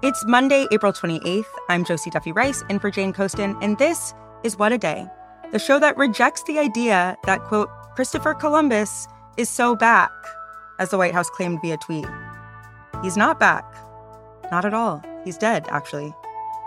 It's Monday, April 28th. I'm Josie Duffy Rice in for Jane Coaston, and this is What a Day, the show that rejects the idea that, quote, Christopher Columbus is so back, as the White House claimed via tweet. He's not back. Not at all. He's dead, actually.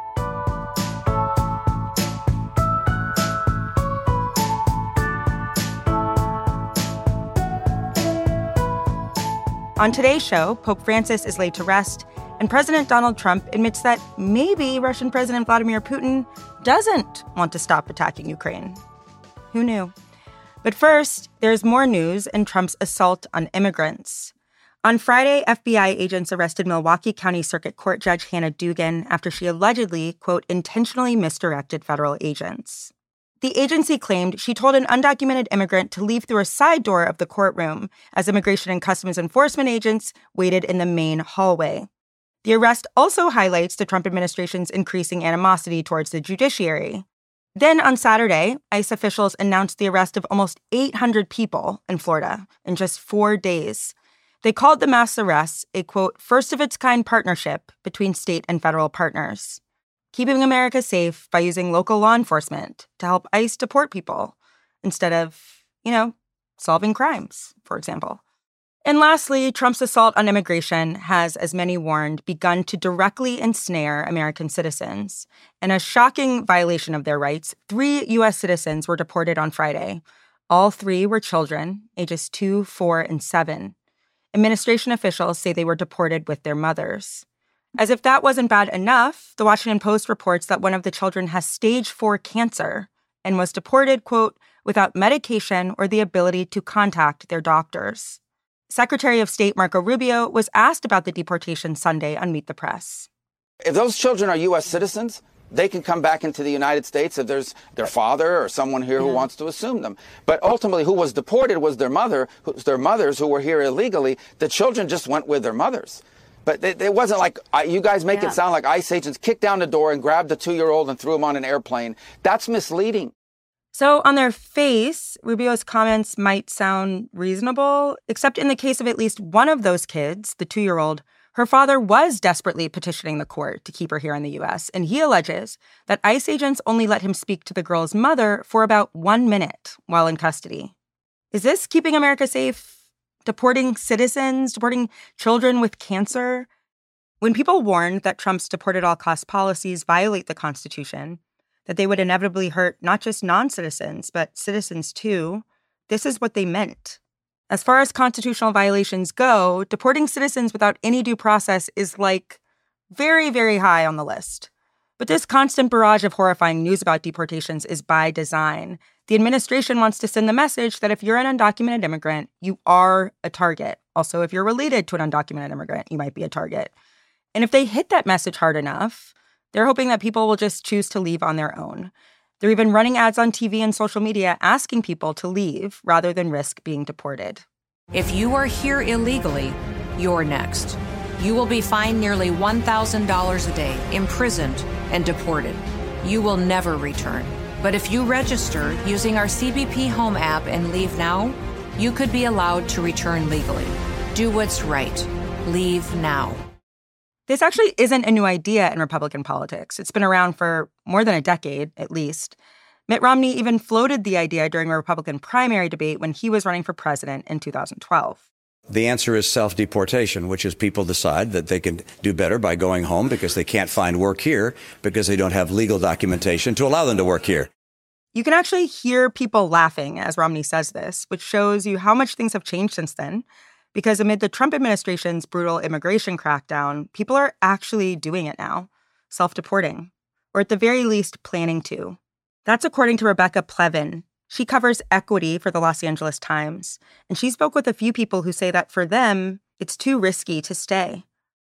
On today's show, Pope Francis is laid to rest, and President Donald Trump admits that maybe Russian President Vladimir Putin doesn't want to stop attacking Ukraine. Who knew? But first, there's more news in Trump's assault on immigrants. On Friday, FBI agents arrested Milwaukee County Circuit Court Judge Hannah Dugan after she allegedly, quote, intentionally misdirected federal agents. The agency claimed she told an undocumented immigrant to leave through a side door of the courtroom as Immigration and Customs Enforcement agents waited in the main hallway. The arrest also highlights the Trump administration's increasing animosity towards the judiciary. Then on Saturday, ICE officials announced the arrest of almost 800 people in Florida in just 4 days. They called the mass arrests a, quote, first-of-its-kind partnership between state and federal partners, keeping America safe by using local law enforcement to help ICE deport people instead of, solving crimes, for example. And lastly, Trump's assault on immigration has, as many warned, begun to directly ensnare American citizens. In a shocking violation of their rights, 3 U.S. citizens were deported on Friday. All 3 were children, ages 2, 4, and 7. Administration officials say they were deported with their mothers. As if that wasn't bad enough, the Washington Post reports that one of the children has stage 4 cancer and was deported, quote, without medication or the ability to contact their doctors. Secretary of State Marco Rubio was asked about the deportation Sunday on Meet the Press. If those children are U.S. citizens, they can come back into the United States if there's their father or someone here who wants to assume them. But ultimately, who was deported was their mothers who were here illegally. The children just went with their mothers. But it wasn't like, you guys make it sound like ICE agents kicked down the door and grabbed the 2-year-old and threw him on an airplane. That's misleading. So on their face, Rubio's comments might sound reasonable, except in the case of at least one of those kids, the 2-year-old, her father was desperately petitioning the court to keep her here in the U.S., and he alleges that ICE agents only let him speak to the girl's mother for about 1 minute while in custody. Is this keeping America safe? Deporting citizens? Deporting children with cancer? When people warned that Trump's deport-at-all-costs policies violate the Constitution, that they would inevitably hurt not just non-citizens, but citizens too, this is what they meant. As far as constitutional violations go, deporting citizens without any due process is very, very high on the list. But this constant barrage of horrifying news about deportations is by design. The administration wants to send the message that if you're an undocumented immigrant, you are a target. Also, if you're related to an undocumented immigrant, you might be a target. And if they hit that message hard enough, they're hoping that people will just choose to leave on their own. They're even running ads on TV and social media asking people to leave rather than risk being deported. If you are here illegally, you're next. You will be fined nearly $1,000 a day, imprisoned, and deported. You will never return. But if you register using our CBP Home app and leave now, you could be allowed to return legally. Do what's right. Leave now. This actually isn't a new idea in Republican politics. It's been around for more than a decade, at least. Mitt Romney even floated the idea during a Republican primary debate when he was running for president in 2012. The answer is self-deportation, which is people decide that they can do better by going home because they can't find work here because they don't have legal documentation to allow them to work here. You can actually hear people laughing as Romney says this, which shows you how much things have changed since then. Because amid the Trump administration's brutal immigration crackdown, people are actually doing it now, self-deporting, or at the very least planning to. That's according to Rebecca Plevin. She covers equity for the Los Angeles Times, and she spoke with a few people who say that for them, it's too risky to stay.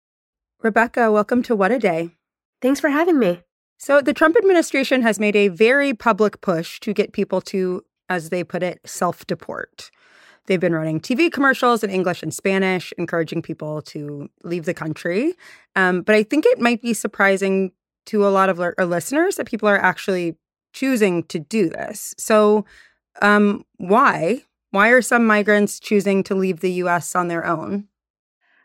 Rebecca, welcome to What a Day. Thanks for having me. So the Trump administration has made a very public push to get people to, as they put it, self-deport. They've been running TV commercials in English and Spanish, encouraging people to leave the country. But I think it might be surprising to a lot of our listeners that people are actually choosing to do this. So why? Why are some migrants choosing to leave the U.S. on their own?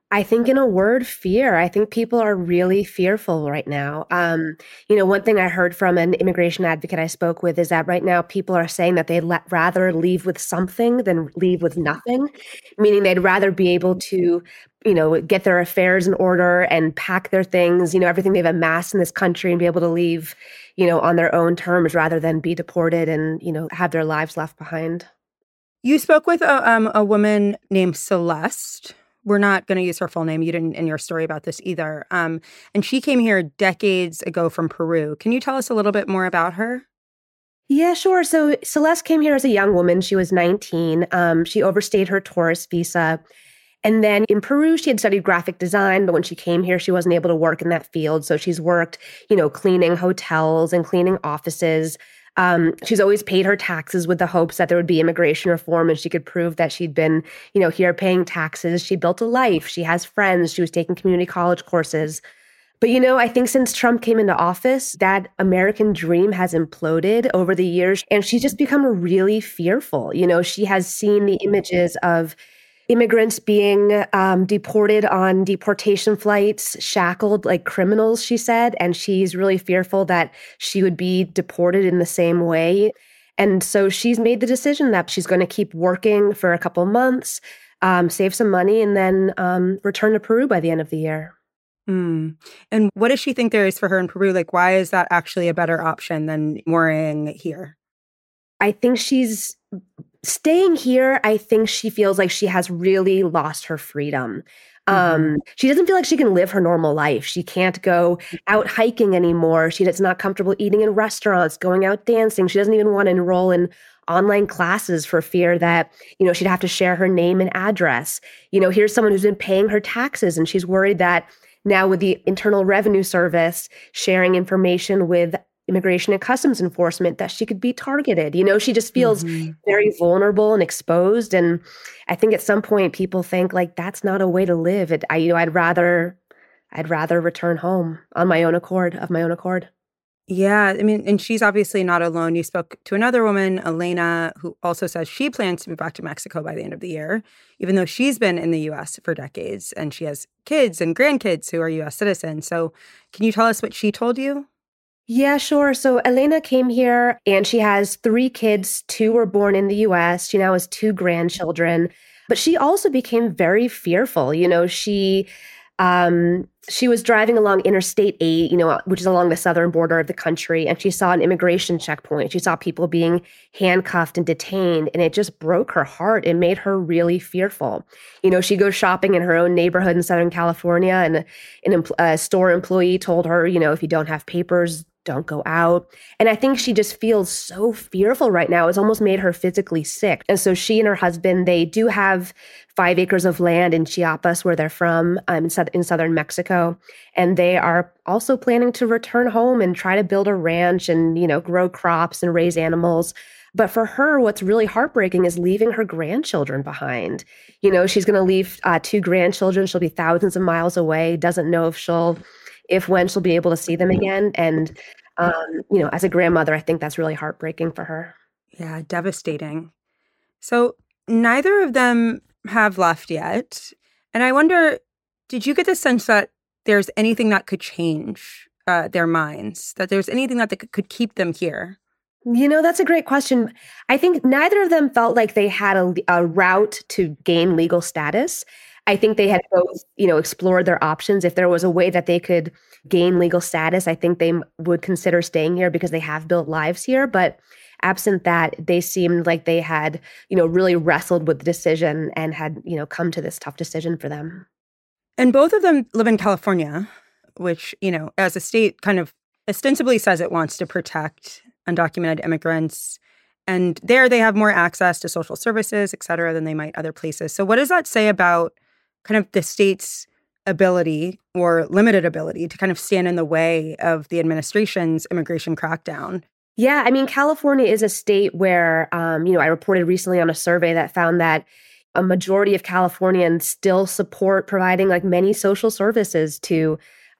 I think in a word, fear. I think people are really fearful right now. One thing I heard from an immigration advocate I spoke with is that right now people are saying that they'd rather leave with something than leave with nothing, meaning they'd rather be able to, get their affairs in order and pack their things, everything they've amassed in this country and be able to leave, on their own terms rather than be deported and, have their lives left behind. You spoke with a woman named Celeste. We're not going to use her full name. You didn't in your story about this either. And she came here decades ago from Peru. Can you tell us a little bit more about her? Yeah, sure. So Celeste came here as a young woman. She was 19. She overstayed her tourist visa. And then in Peru, she had studied graphic design, but when she came here, she wasn't able to work in that field. So she's worked, cleaning hotels and cleaning offices. She's always paid her taxes with the hopes that there would be immigration reform and she could prove that she'd been, here paying taxes. She built a life. She has friends. She was taking community college courses. But, I think since Trump came into office, that American dream has imploded over the years. And she's just become really fearful. She has seen the images of immigrants being deported on deportation flights, shackled like criminals, she said. And she's really fearful that she would be deported in the same way. And so she's made the decision that she's going to keep working for a couple months, save some money, and then return to Peru by the end of the year. And what does she think there is for her in Peru? Like, why is that actually a better option than worrying here? I think she's staying here. I think she feels like she has really lost her freedom. She doesn't feel like she can live her normal life. She can't go out hiking anymore. She's not comfortable eating in restaurants, going out dancing. She doesn't even want to enroll in online classes for fear that, she'd have to share her name and address. Here's someone who's been paying her taxes and she's worried that now with the Internal Revenue Service sharing information with Immigration and Customs Enforcement that she could be targeted. She just feels very vulnerable and exposed. And I think at some point people think like that's not a way to live. I'd rather return home of my own accord. Yeah, I mean, and she's obviously not alone. You spoke to another woman, Elena, who also says she plans to move back to Mexico by the end of the year, even though she's been in the U.S. for decades and she has kids and grandkids who are U.S. citizens. So can you tell us what she told you? Yeah, sure. So Elena came here and she has 3 kids. 2 were born in the U.S. She now has 2 grandchildren. But she also became very fearful. She was driving along Interstate 8, which is along the southern border of the country, and she saw an immigration checkpoint. She saw people being handcuffed and detained, and it just broke her heart. It made her really fearful. She goes shopping in her own neighborhood in Southern California, and a store employee told her, if you don't have papers, don't go out. And I think she just feels so fearful right now. It's almost made her physically sick. And so she and her husband, they do have 5 acres of land in Chiapas, where they're from, in southern Mexico. And they are also planning to return home and try to build a ranch and, grow crops and raise animals. But for her, what's really heartbreaking is leaving her grandchildren behind. She's going to leave 2 grandchildren. She'll be thousands of miles away, doesn't know when she'll be able to see them again. And, as a grandmother, I think that's really heartbreaking for her. Yeah, devastating. So neither of them have left yet. And I wonder, did you get the sense that there's anything that could change their minds, that there's anything that could keep them here? That's a great question. I think neither of them felt like they had a route to gain legal status. I think they had both, explored their options. If there was a way that they could gain legal status, I think they would consider staying here because they have built lives here. But absent that, they seemed like they had, really wrestled with the decision and had, come to this tough decision for them. And both of them live in California, which, as a state kind of ostensibly says it wants to protect undocumented immigrants. And there they have more access to social services, et cetera, than they might other places. So what does that say about kind of the state's ability or limited ability to kind of stand in the way of the administration's immigration crackdown? Yeah, I mean, California is a state where, I reported recently on a survey that found that a majority of Californians still support providing like many social services to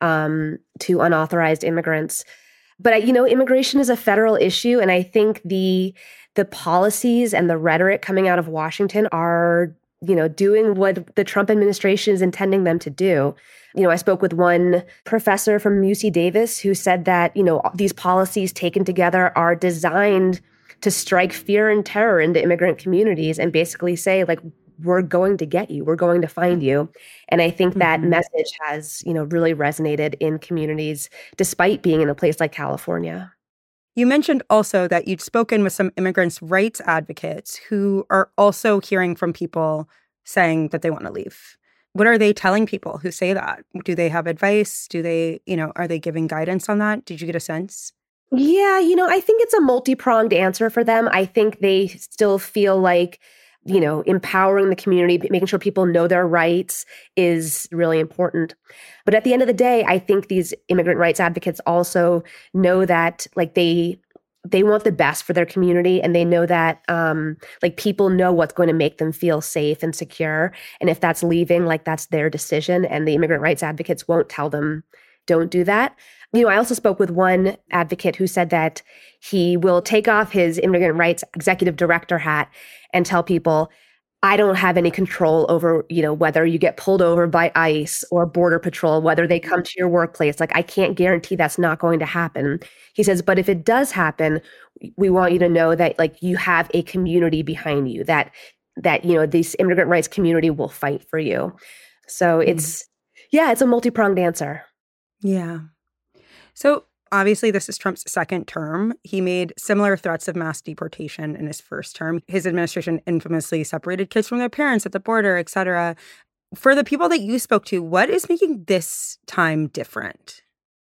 unauthorized immigrants. But, immigration is a federal issue. And I think the policies and the rhetoric coming out of Washington are doing what the Trump administration is intending them to do. I spoke with one professor from UC Davis who said that, these policies taken together are designed to strike fear and terror into immigrant communities and basically say, like, we're going to get you, we're going to find you. And I think that message has, really resonated in communities, despite being in a place like California. You mentioned also that you'd spoken with some immigrants' rights advocates who are also hearing from people saying that they want to leave. What are they telling people who say that? Do they have advice? Do they, are they giving guidance on that? Did you get a sense? Yeah, I think it's a multi-pronged answer for them. I think they still feel like, empowering the community, making sure people know their rights is really important. But at the end of the day, I think these immigrant rights advocates also know that, like, they want the best for their community, and they know that people know what's going to make them feel safe and secure. And if that's leaving, that's their decision, and the immigrant rights advocates won't tell them, don't do that. I also spoke with one advocate who said that he will take off his immigrant rights executive director hat and tell people, I don't have any control over, whether you get pulled over by ICE or Border Patrol, whether they come to your workplace. I can't guarantee that's not going to happen. He says, but if it does happen, we want you to know that, you have a community behind you, that this immigrant rights community will fight for you. So it's a multi-pronged answer. Yeah. So obviously, this is Trump's second term. He made similar threats of mass deportation in his first term. His administration infamously separated kids from their parents at the border, et cetera. For the people that you spoke to, what is making this time different?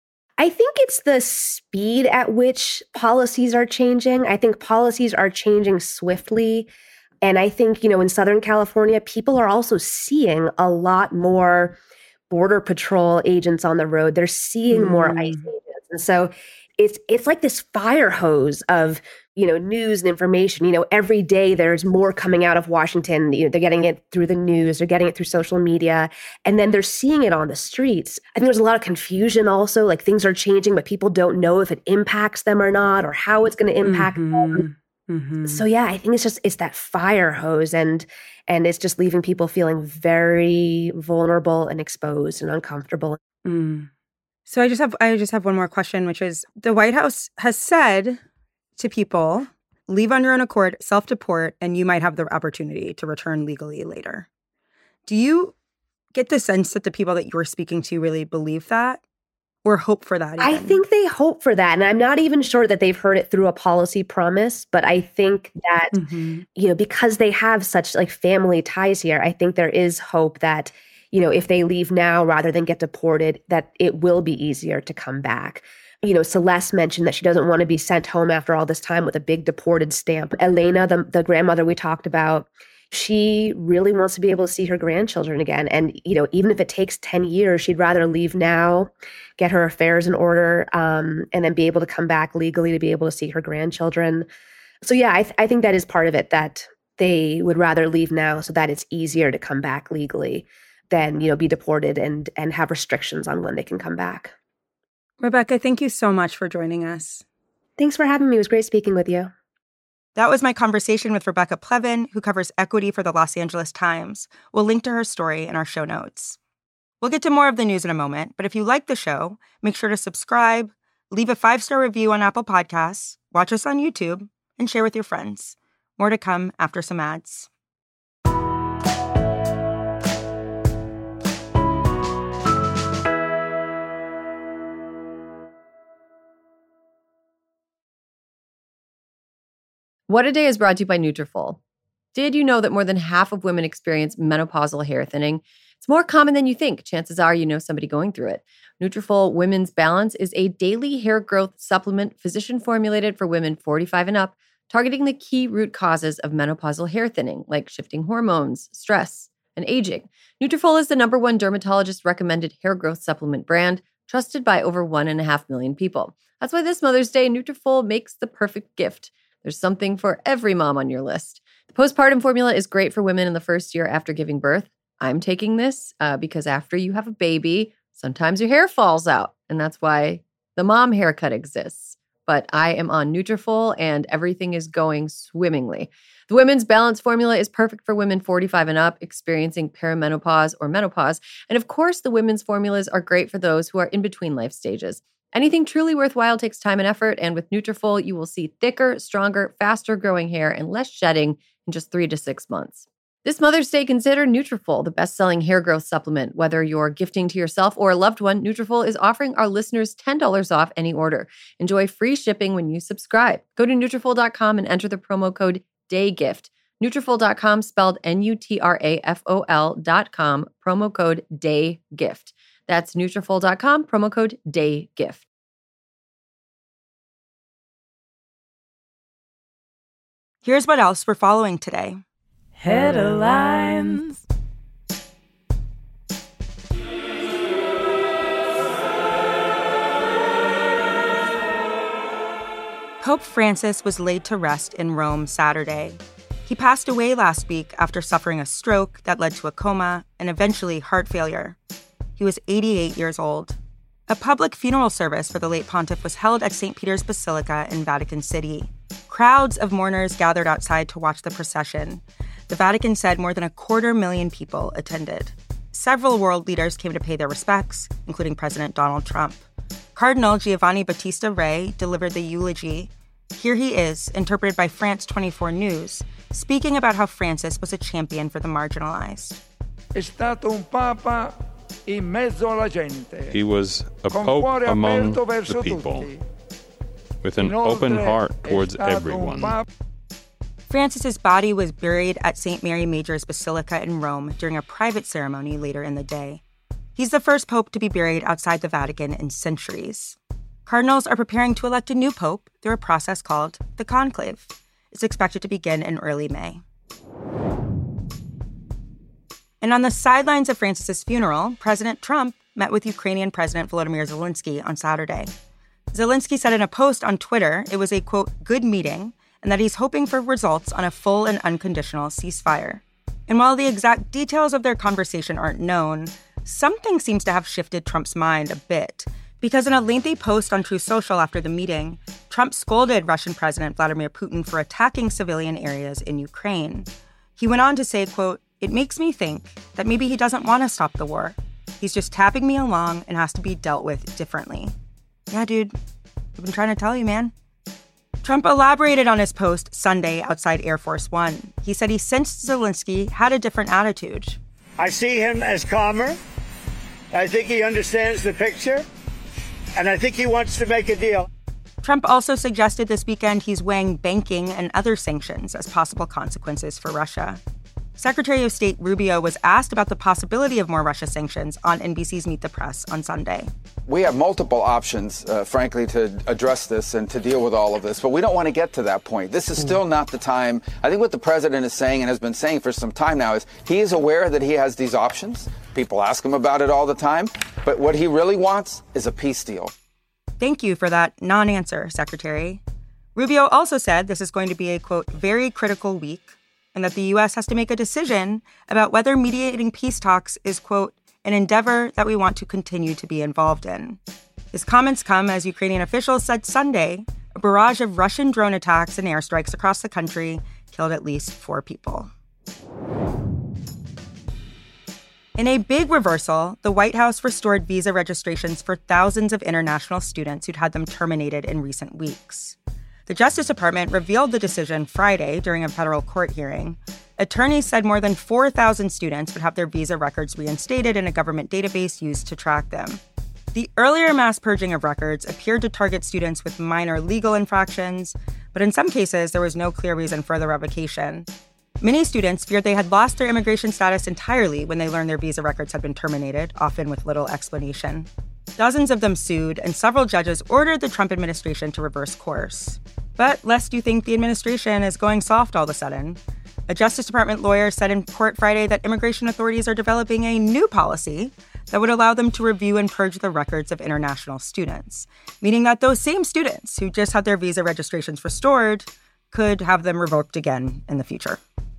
I think it's the speed at which policies are changing. I think policies are changing swiftly. And I think, in Southern California, people are also seeing a lot more Border Patrol agents on the road. They're seeing more ICE agents. And so it's like this fire hose of, news and information. Every day there's more coming out of Washington. They're getting it through the news, they're getting it through social media, and then they're seeing it on the streets. I think there's a lot of confusion also, things are changing, but people don't know if it impacts them or not, or how it's going to impact them. So yeah, I think it's that fire hose, and it's just leaving people feeling very vulnerable and exposed and uncomfortable. So I just have one more question, which is the White House has said to people, leave on your own accord, self-deport, and you might have the opportunity to return legally later. Do you get the sense that the people that you're speaking to really believe that or hope for that even? I think they hope for that. And I'm not even sure that they've heard it through a policy promise, but I think that, because they have such family ties here, I think there is hope that, if they leave now rather than get deported, that it will be easier to come back. Celeste mentioned that she doesn't want to be sent home after all this time with a big deported stamp. Elena, the grandmother we talked about, she really wants to be able to see her grandchildren again. And, even if it takes 10 years, she'd rather leave now, get her affairs in order, and then be able to come back legally to be able to see her grandchildren. So yeah, I think that is part of it, that they would rather leave now so that it's easier to come back legally than, be deported and have restrictions on when they can come back. Rebecca, thank you so much for joining us. Thanks for having me. It was great speaking with you. That was my conversation with Rebecca Plevin, who covers equity for the Los Angeles Times. We'll link to her story in our show notes. We'll get to more of the news in a moment, but if you like the show, make sure to subscribe, leave a 5-star review on Apple Podcasts, watch us on YouTube, and share with your friends. More to come after some ads. What a Day is brought to you by Nutrafol. Did you know that more than half of women experience menopausal hair thinning? It's more common than you think. Chances are you know somebody going through it. Nutrafol Women's Balance is a daily hair growth supplement physician-formulated for women 45 and up, targeting the key root causes of menopausal hair thinning, like shifting hormones, stress, and aging. Nutrafol is the #1 dermatologist-recommended hair growth supplement brand, trusted by over 1.5 million people. That's why this Mother's Day, Nutrafol makes the perfect gift. There's something for every mom on your list. The postpartum formula is great for women in the first year after giving birth. I'm taking this because after you have a baby, sometimes your hair falls out. And that's why the mom haircut exists. But I am on Nutrafol and everything is going swimmingly. The Women's Balance formula is perfect for women 45 and up, experiencing perimenopause or menopause. And of course, the women's formulas are great for those who are in between life stages. Anything truly worthwhile takes time and effort, and with Nutrafol, you will see thicker, stronger, faster growing hair and less shedding in just 3 to 6 months. This Mother's Day, consider Nutrafol, the best-selling hair growth supplement. Whether you're gifting to yourself or a loved one, Nutrafol is offering our listeners $10 off any order. Enjoy free shipping when you subscribe. Go to Nutrafol.com and enter the promo code DAYGIFT. Nutrafol.com, spelled Nutrafol.com, promo code DAYGIFT. That's Nutrafol.com, promo code DAYGIFT. Here's what else we're following today. Headlines. Pope Francis was laid to rest in Rome Saturday. He passed away last week after suffering a stroke that led to a coma and eventually heart failure. He was 88 years old. A public funeral service for the late pontiff was held at St. Peter's Basilica in Vatican City. Crowds of mourners gathered outside to watch the procession. The Vatican said more than 250,000 people attended. Several world leaders came to pay their respects, including President Donald Trump. Cardinal Giovanni Battista Re delivered the eulogy. Here he is, interpreted by France 24 News, speaking about how Francis was a champion for the marginalized. È stato un papa in mezzo alla gente. He was a pope among the people, with an open heart towards everyone. Francis's body was buried at St. Mary Major's Basilica in Rome during a private ceremony later in the day. He's the first pope to be buried outside the Vatican in centuries. Cardinals are preparing to elect a new pope through a process called the Conclave. It's expected to begin in early May. And on the sidelines of Francis's funeral, President Trump met with Ukrainian President Volodymyr Zelensky on Saturday. Zelensky said in a post on Twitter it was a, quote, good meeting, and that he's hoping for results on a full and unconditional ceasefire. And while the exact details of their conversation aren't known, something seems to have shifted Trump's mind a bit. Because in a lengthy post on Truth Social after the meeting, Trump scolded Russian President Vladimir Putin for attacking civilian areas in Ukraine. He went on to say, quote, it makes me think that maybe he doesn't want to stop the war. He's just tapping me along and has to be dealt with differently. Yeah, dude, I've been trying to tell you, man. Trump elaborated on his post Sunday outside Air Force One. He said he sensed Zelensky had a different attitude. I see him as calmer. I think he understands the picture. And I think he wants to make a deal. Trump also suggested this weekend he's weighing banking and other sanctions as possible consequences for Russia. Secretary of State Rubio was asked about the possibility of more Russia sanctions on NBC's Meet the Press on Sunday. We have multiple options, frankly, to address this and to deal with all of this, but we don't want to get to that point. This is still not the time. I think what the president is saying and has been saying for some time now is he is aware that he has these options. People ask him about it all the time, but what he really wants is a peace deal. Thank you for that non-answer, Secretary. Rubio also said this is going to be a, quote, very critical week, and that the U.S. has to make a decision about whether mediating peace talks is, quote, an endeavor that we want to continue to be involved in. His comments come as Ukrainian officials said Sunday a barrage of Russian drone attacks and airstrikes across the country killed at least 4 people. In a big reversal, the White House restored visa registrations for thousands of international students who'd had them terminated in recent weeks. The Justice Department revealed the decision Friday during a federal court hearing. Attorneys said more than 4,000 students would have their visa records reinstated in a government database used to track them. The earlier mass purging of records appeared to target students with minor legal infractions, but in some cases, there was no clear reason for the revocation. Many students feared they had lost their immigration status entirely when they learned their visa records had been terminated, often with little explanation. Dozens of them sued, and several judges ordered the Trump administration to reverse course. But lest you think the administration is going soft all of a sudden, a Justice Department lawyer said in court Friday that immigration authorities are developing a new policy that would allow them to review and purge the records of international students, meaning that those same students who just had their visa registrations restored could have them revoked again in the future.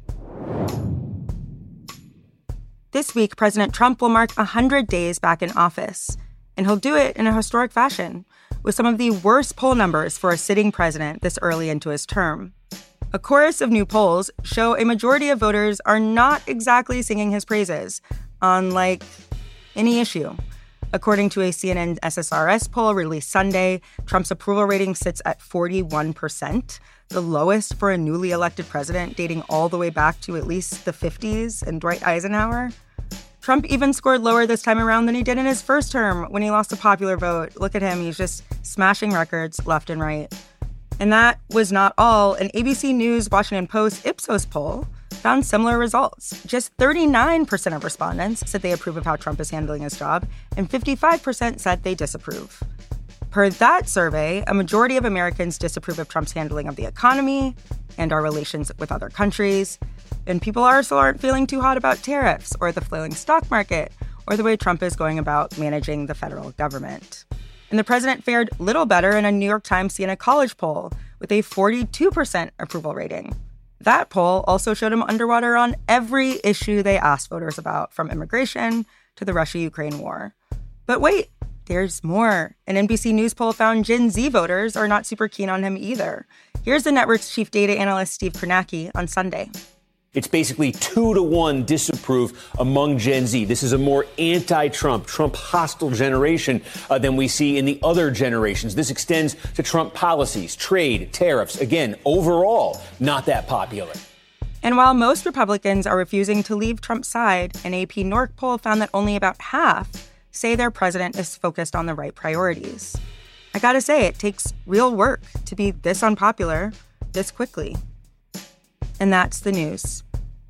This week, President Trump will mark 100 days back in office, and he'll do it in a historic fashion, with some of the worst poll numbers for a sitting president this early into his term. A chorus of new polls show a majority of voters are not exactly singing his praises on, like, any issue. According to a CNN SSRS poll released Sunday, Trump's approval rating sits at 41%, the lowest for a newly elected president dating all the way back to at least the 50s and Dwight Eisenhower. Trump even scored lower this time around than he did in his first term when he lost the popular vote. Look at him, he's just smashing records left and right. And that was not all. An ABC News Washington Post Ipsos poll found similar results. Just 39% of respondents said they approve of how Trump is handling his job, and 55% said they disapprove. Per that survey, a majority of Americans disapprove of Trump's handling of the economy and our relations with other countries. And people also aren't feeling too hot about tariffs or the flailing stock market or the way Trump is going about managing the federal government. And the president fared little better in a New York Times Siena College poll with a 42% approval rating. That poll also showed him underwater on every issue they asked voters about, from immigration to the Russia-Ukraine war. But wait, there's more. An NBC News poll found Gen Z voters are not super keen on him either. Here's the network's chief data analyst, Steve Kornacki, on Sunday. It's basically 2-to-1 disapprove among Gen Z. This is a more anti-Trump, Trump-hostile generation than we see in the other generations. This extends to Trump policies, trade, tariffs. Again, overall, not that popular. And while most Republicans are refusing to leave Trump's side, an AP NORC poll found that only about half say their president is focused on the right priorities. I gotta say, it takes real work to be this unpopular this quickly. And that's the news.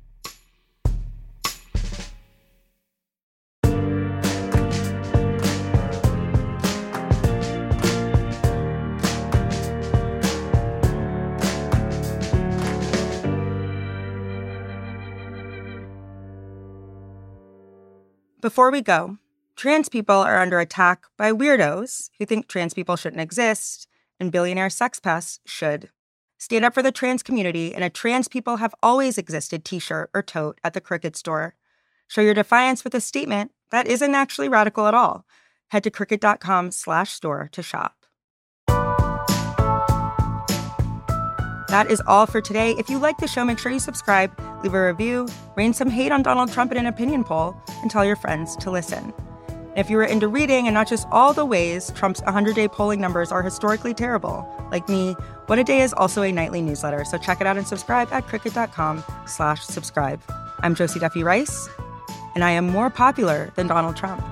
Before we go, trans people are under attack by weirdos who think trans people shouldn't exist and billionaire sex pests should. Stand up for the trans community in a Trans People Have Always Existed t-shirt or tote at the Cricket store. Show your defiance with a statement that isn't actually radical at all. Head to cricket.com/store to shop. That is all for today. If you like the show, make sure you subscribe, leave a review, rain some hate on Donald Trump in an opinion poll, and tell your friends to listen. If you were into reading and not just all the ways Trump's 100-day polling numbers are historically terrible, like me, What a Day is also a nightly newsletter, so check it out and subscribe at cricket.com/subscribe. I'm Josie Duffy Rice, and I am more popular than Donald Trump.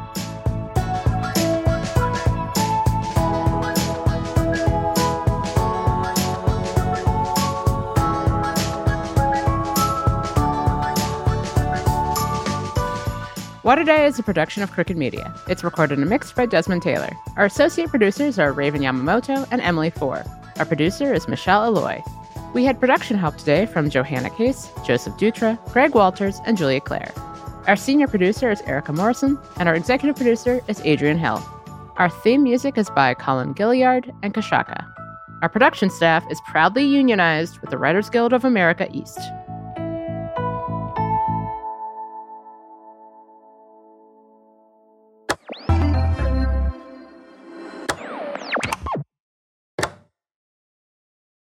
What a Day is a production of Cricket Media. It's recorded and mixed by Desmond Taylor. Our associate producers are Raven Yamamoto and Emily Four. Our producer is Michelle Alloy. We had production help today from Johanna Case, Joseph Dutra, Greg Walters, and Julia Clare. Our senior producer is Erica Morrison, and our executive producer is Adrian Hill. Our theme music is by Colin Gilliard and Kashaka. Our production staff is proudly unionized with the Writers Guild of America East.